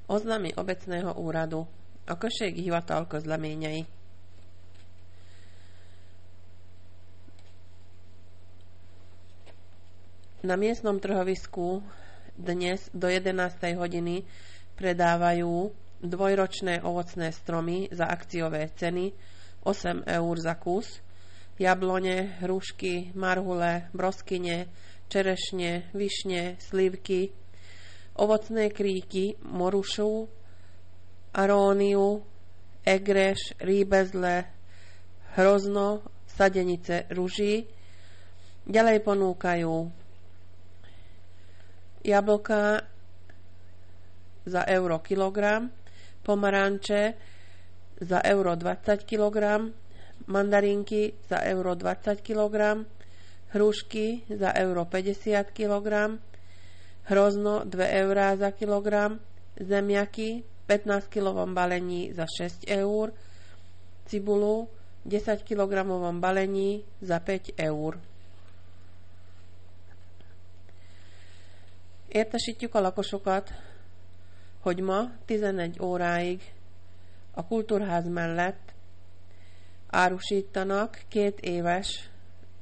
Oznamy obecného úradu. A községi hivatal közleményei. Na miestnom trhovisku dnes do 11. hodiny predávajú dvojročné ovocné stromy za akciové ceny 8 eur za kus, jablone, hrušky, marhule, broskyne, čerešne, višne, slivky, ovocné kríky, morušu, aróniu, egreš, rýbezle, hrozno, sadenice ruží. Ďalej ponúkajú jablká za euro kilogram, pomaranče za euro 20 kg, mandarinky za euro 20 kg, hrušky za euro 50 kg, hrozno 2 eurá za kilogram, zemiaky v 15 kg balení za 6 eur, cibulu v 10 kg balení za 5 eur. Értesítjük a lakosokat, hogy ma 11 óráig a kultúrház mellett árusítanak 2 éves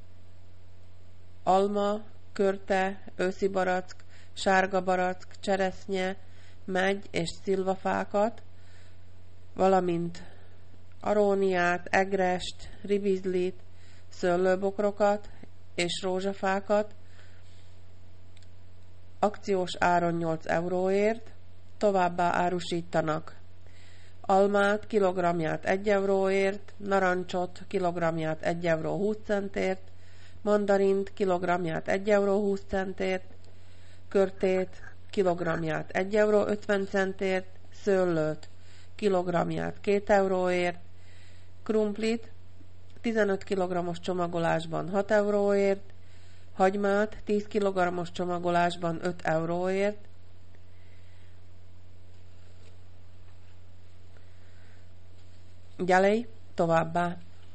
alma, körte, őszi barack, sárga barack, cseresznye, megy és szilvafákat, valamint aróniát, egrest, ribizlit, szőlőbokrokat és rózsafákat akciós áron 8 euróért, továbbá árusítanak almát kilogramját 1 euróért, narancsot kilogramját 1 euró 20 centért, mandarint kilogramját 1 euró 20 centért, körtét kilogramját 1 euró 50 centért, szőlőt kilogramját 2 euróért, krumplit 15 kg-os csomagolásban 6 euróért, hagymát 10 kg-os csomagolásban 5 euróért, ďalej, továbbá.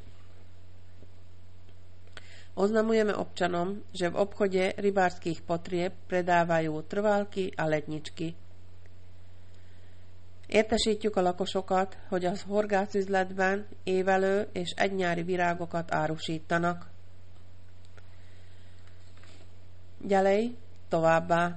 Oznamujeme občanom, že v obchode rybárskych potrieb predávajú trválky a ledničky. Értesítjük a lakosokat, hogy a horgászüzletben évelő és egynyári virágokat árusítanak. Ďalej, továbbá.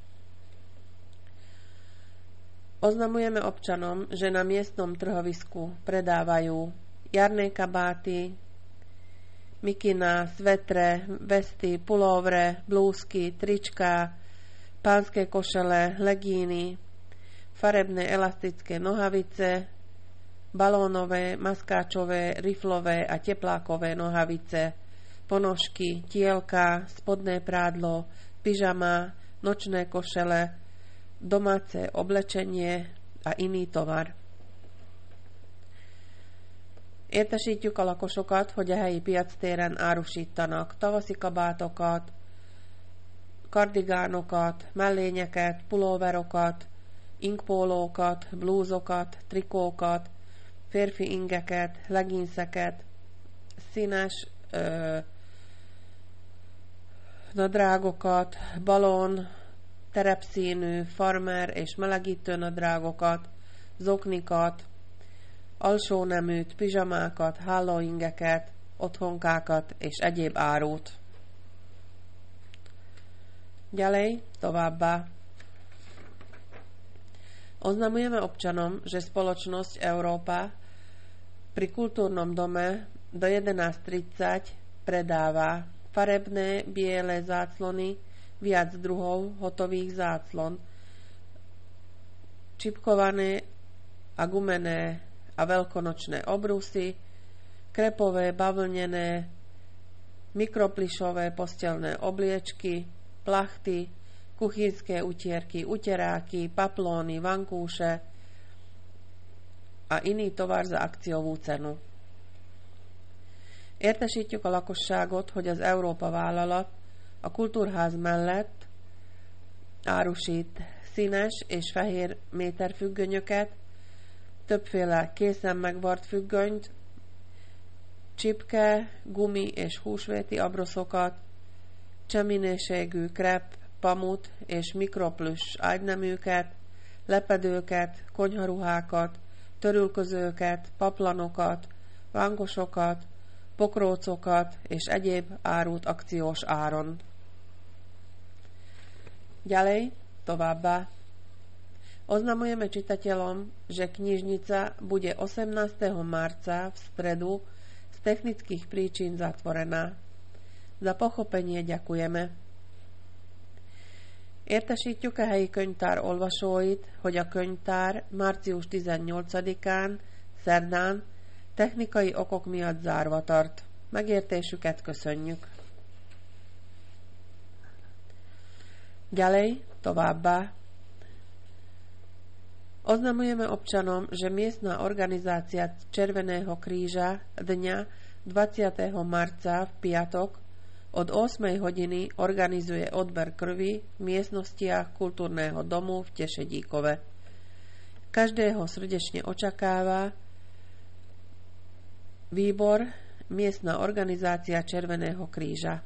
Oznamujeme občanom, že na miestnom trhovisku predávajú jarné kabáty, mikina, svetre, vesty, pulovre, blúzky, trička, pánske košele, legíny, farebné elastické nohavice, balónové, maskáčové, riflové a teplákové nohavice, ponožky, tielka, spodné prádlo, pyžama, nočné košele, domáce oblečenie a iný tovar. Értesítjük a lakosokat, hogy a helyi piactéren árusítanak tavaszi kabátokat, kardigánokat, mellényeket, pulóverokat, inkpólókat, blúzokat, trikókat, férfi ingeket, leginszeket, színes nadrágokat, balon, terepszínű, farmer és melegítő nadrágokat, zoknikat, alsóneműt, pizsamákat, hálóingeket, otthonkákat és egyéb árut. Ďalej, továbbá. Oznamujeme občanom, že spoločnosť Európa pri kultúrnom dome do 11:30 predáva farebné biele záclony, viac druhov hotových záclon, čipkované a gumené a veľkonočné obrusy, krepové, bavlnené, mikroplišové postelné obliečky, plachty, kuchynské utierky, uteráky, paplóny, vankúše a iný tovar za akciovú cenu. Értesítjük a lakosságot, hogy az Európa vállalat a kultúrház mellett árusít színes és fehér méterfüggönyöket, többféle készen megvart függönyt, csipke, gumi és húsvéti abroszokat, cseminőségű krep, pamut és mikroplüss ágyneműket, lepedőket, konyharuhákat, törülközőket, paplanokat, vánkosokat, pokrócokat és egyéb árut akciós áron. Ďalej, továbbá. Oznamujeme čitateľom, že knižnica bude 18. marca v stredu z technických príčin zatvorená. Za pochopenie ďakujeme. Értesítjük a helyi könyvtár olvasóit, hogy a könyvtár március 18-án, szerdán, technikai okok miatt zárva tart. Megértésüket köszönjük. Ďalej, továbbá. Oznamujeme občanom, že miestna organizácia Červeného kríža dňa 20. marca v piatok od 8 hodiny organizuje odber krvi v miestnostiach kultúrneho domu v Tešedíkove. Každého srdečne očakáva výbor miestna organizácia Červeného kríža.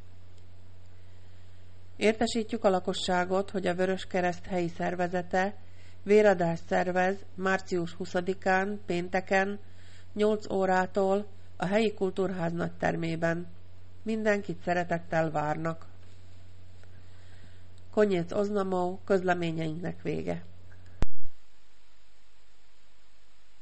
Értesítjük a lakosságot, hogy a Vöröskereszt helyi szervezete véradást szervez március 20-án, pénteken, 8 órától a helyi kultúrház nagytermében. Mindenkit szeretettel várnak. Koniec oznamov, közleményeinknek vége.